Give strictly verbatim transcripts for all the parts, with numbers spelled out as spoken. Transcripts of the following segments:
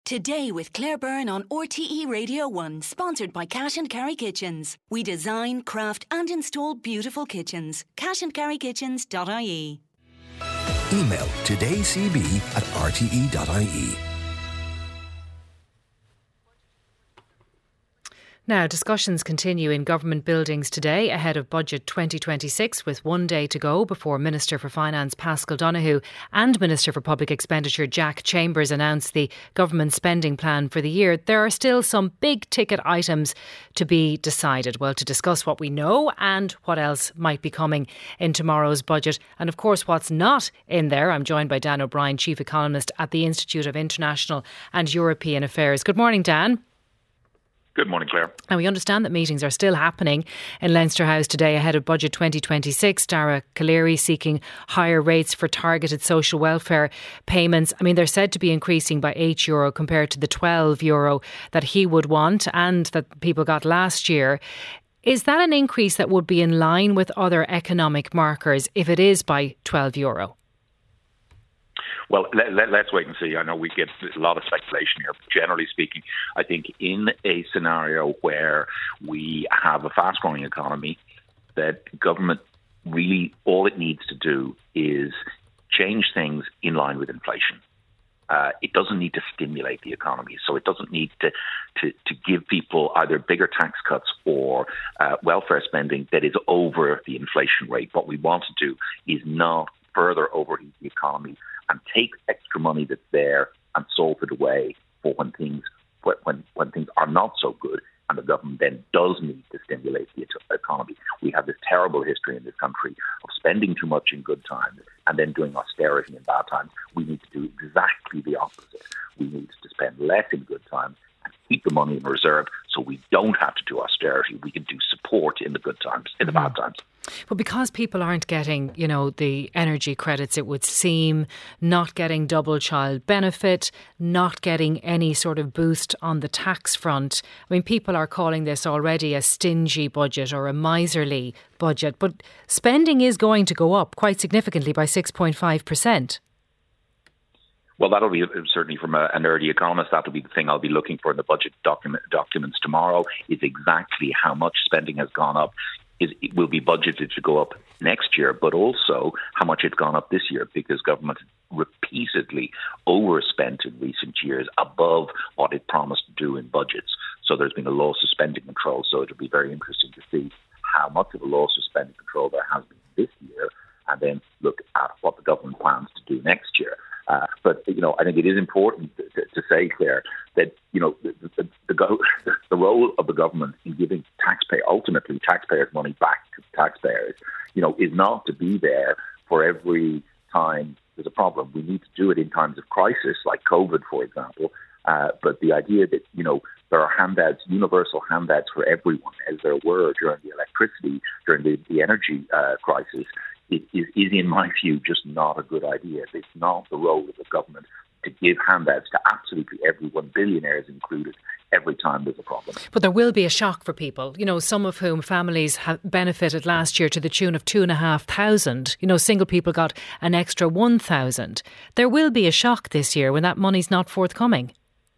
Today with Claire Byrne on R T E Radio one, sponsored by Cash and Carry Kitchens. We design, craft and install beautiful kitchens. cash and carry kitchens dot I E. Email todaycb at r t e dot I E. Now, discussions continue in government buildings today ahead of Budget twenty twenty-six, with one day to go before Minister for Finance Paschal Donohoe and Minister for Public Expenditure Jack Chambers announce the government spending plan for the year. There are still some big ticket items to be decided. Well, to discuss what we know and what else might be coming in tomorrow's budget, and of course what's not in there, I'm joined by Dan O'Brien, Chief Economist at the Institute of International and European Affairs. Good morning, Dan. Good morning, Claire. And we understand that meetings are still happening in Leinster House today ahead of Budget twenty twenty-six. Dara Calleary seeking higher rates for targeted social welfare payments. I mean, they're said to be increasing by eight euro compared to the twelve euro that he would want and that people got last year. Is that an increase that would be in line with other economic markers if it is by twelve euro? Well, let, let, let's wait and see. I know we get a lot of speculation here, but generally speaking, I think in a scenario where we have a fast-growing economy, that government really, all it needs to do is change things in line with inflation. Uh, it doesn't need to stimulate the economy, so it doesn't need to, to, to give people either bigger tax cuts or uh, welfare spending that is over the inflation rate. What we want to do is not further overheat the economy and take extra money that's there and solve it away for when things when when things are not so good and the government then does need to stimulate the economy. We have this terrible history in this country of spending too much in good times and then doing austerity in bad times. We need to do exactly the opposite. We need to spend less in good times and keep the money in reserve so we don't have to do austerity. We can do support in the good times, in the mm-hmm. bad times. But because people aren't getting, you know, the energy credits, it would seem, not getting double child benefit, not getting any sort of boost on the tax front. I mean, people are calling this already a stingy budget or a miserly budget. But spending is going to go up quite significantly by six point five percent. Well, that'll be certainly from a, an nerdy economist. That'll be the thing I'll be looking for in the budget document, documents tomorrow, is exactly how much spending has gone up. Is, it will be budgeted to go up next year, but also how much it's gone up this year, because government repeatedly overspent in recent years above what it promised to do in budgets. So there's been a loss of spending control. So it'll be very interesting to see how much of a loss of spending control there has been this year, and then look at what the government plans to do next year. Uh, but, you know, I think it is important to, to, to say, Claire, that, you know, the, the, the, go, the role of the government in giving taxpayer, ultimately taxpayers' money back to taxpayers, you know, is not to be there for every time there's a problem. We need to do it in times of crisis, like COVID, for example. Uh, but the idea that, you know, there are handouts, universal handouts for everyone, as there were during the electricity, during the, the energy uh, crisis, It is, is, in my view, just not a good idea. It's not the role of the government to give handouts to absolutely everyone, billionaires included, every time there's a problem. But there will be a shock for people, you know, some of whom families have benefited last year to the tune of two and a half thousand. You know, single people got an extra one thousand. There will be a shock this year when that money's not forthcoming.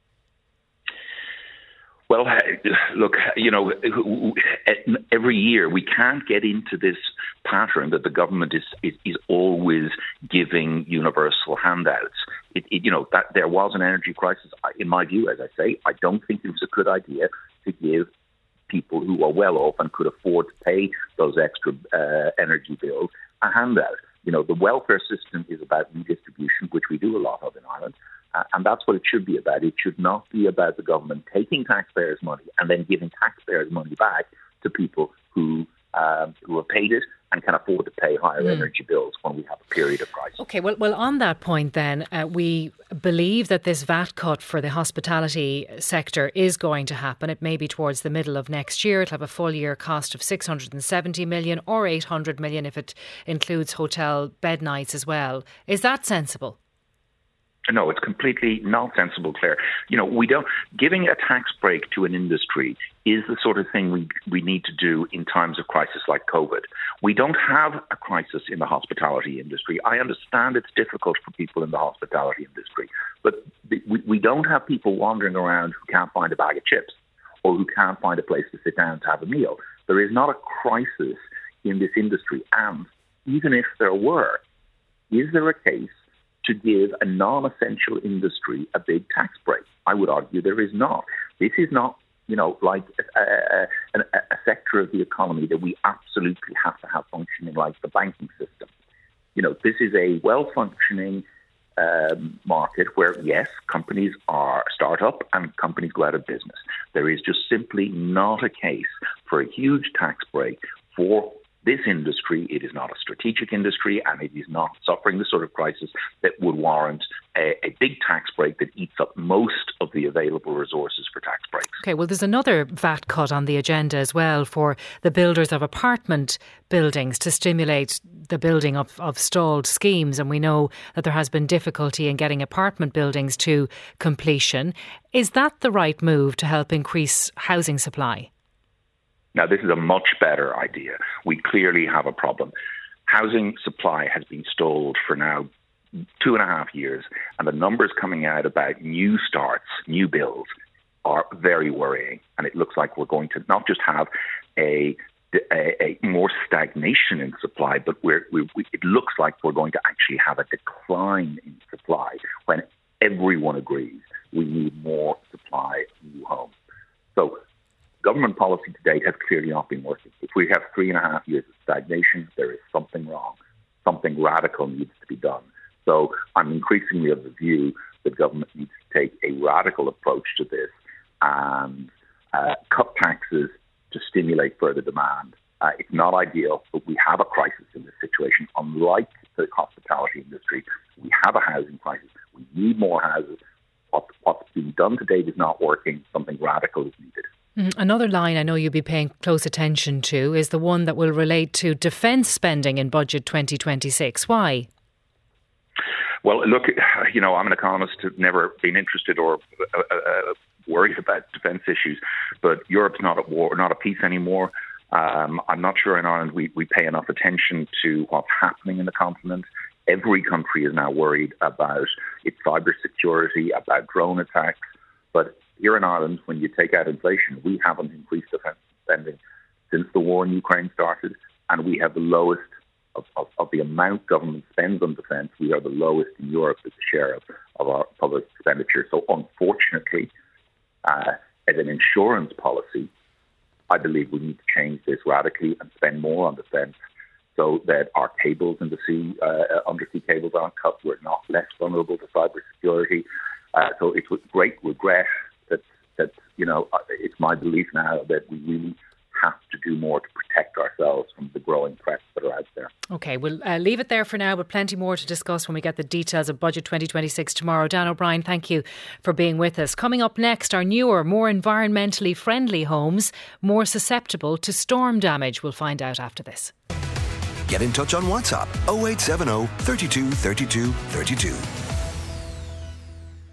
Well, look, you know, every year we can't get into this pattern that the government is is, is always giving universal handouts. It, it, you know, that there was an energy crisis. In my view, as I say, I don't think it was a good idea to give people who are well off and could afford to pay those extra uh, energy bills a handout. You know, the welfare system is about redistribution, which we do a lot of in Ireland. Uh, and that's what it should be about. It should not be about the government taking taxpayers' money and then giving taxpayers' money back to people who um, who have paid it and can afford to pay higher mm. energy bills when we have a period of crisis. OK, well, well, on that point then, uh, we believe that this V A T cut for the hospitality sector is going to happen. It may be towards the middle of next year. It'll have a full year cost of six hundred seventy million or eight hundred million if it includes hotel bed nights as well. Is that sensible? No, it's completely nonsensical, Claire. You know, we don't giving a tax break to an industry is the sort of thing we we need to do in times of crisis like COVID. We don't have a crisis in the hospitality industry. I understand it's difficult for people in the hospitality industry, but we, we don't have people wandering around who can't find a bag of chips or who can't find a place to sit down to have a meal. There is not a crisis in this industry, and even if there were, is there a case to give a non-essential industry a big tax break? I would argue there is not. This is not, you know, like a, a, a sector of the economy that we absolutely have to have functioning like the banking system. You know, this is a well-functioning um, market where, yes, companies are start up and companies go out of business. There is just simply not a case for a huge tax break for this industry. It is not a strategic industry, and it is not suffering the sort of crisis that would warrant a, a big tax break that eats up most of the available resources for tax breaks. OK, well, there's another V A T cut on the agenda as well for the builders of apartment buildings to stimulate the building of, of stalled schemes. And we know that there has been difficulty in getting apartment buildings to completion. Is that the right move to help increase housing supply? Now, this is a much better idea. We clearly have a problem. Housing supply has been stalled for now two and a half years, and the numbers coming out about new starts, new builds, are very worrying. And it looks like we're going to not just have a a, a more stagnation in supply, but we're, we, we, it looks like we're going to actually have a decline in supply when everyone agrees we need more supply of new homes. So government policy to date has clearly not been working. If we have three and a half years of stagnation, there is something wrong. Something radical needs to be done. So I'm increasingly of the view that government needs to take a radical approach to this and uh, cut taxes to stimulate further demand. Uh, it's not ideal, but we have a crisis in this situation. Unlike the hospitality industry, we have a housing crisis. We need more houses. What, what's being done to date is not working. Something radical is needed. Another line I know you'll be paying close attention to is the one that will relate to defence spending in Budget twenty twenty-six. Why? Well, look, you know, I'm an economist who's never been interested or uh, uh, worried about defence issues, but Europe's not at war, not at peace anymore. Um, I'm not sure in Ireland we, we pay enough attention to what's happening in the continent. Every country is now worried about its cyber security, about drone attacks, but here in Ireland, when you take out inflation, we haven't increased defence spending since the war in Ukraine started, and we have the lowest of, of, of the amount government spends on defence. We are the lowest in Europe as a share of, of our public expenditure. So unfortunately, uh, as an insurance policy, I believe we need to change this radically and spend more on defence so that our cables in the sea, uh, undersea cables aren't cut. We're not less vulnerable to cyber security. Uh, so it's with great regret that, that, you know, it's my belief now that we really have to do more to protect ourselves from the growing threats that are out there. OK, we'll uh, leave it there for now, but plenty more to discuss when we get the details of Budget twenty twenty-six tomorrow. Dan O'Brien, thank you for being with us. Coming up next, our newer, more environmentally friendly homes, more susceptible to storm damage. We'll find out after this. Get in touch on WhatsApp oh eight seven oh, three two, three two, three two.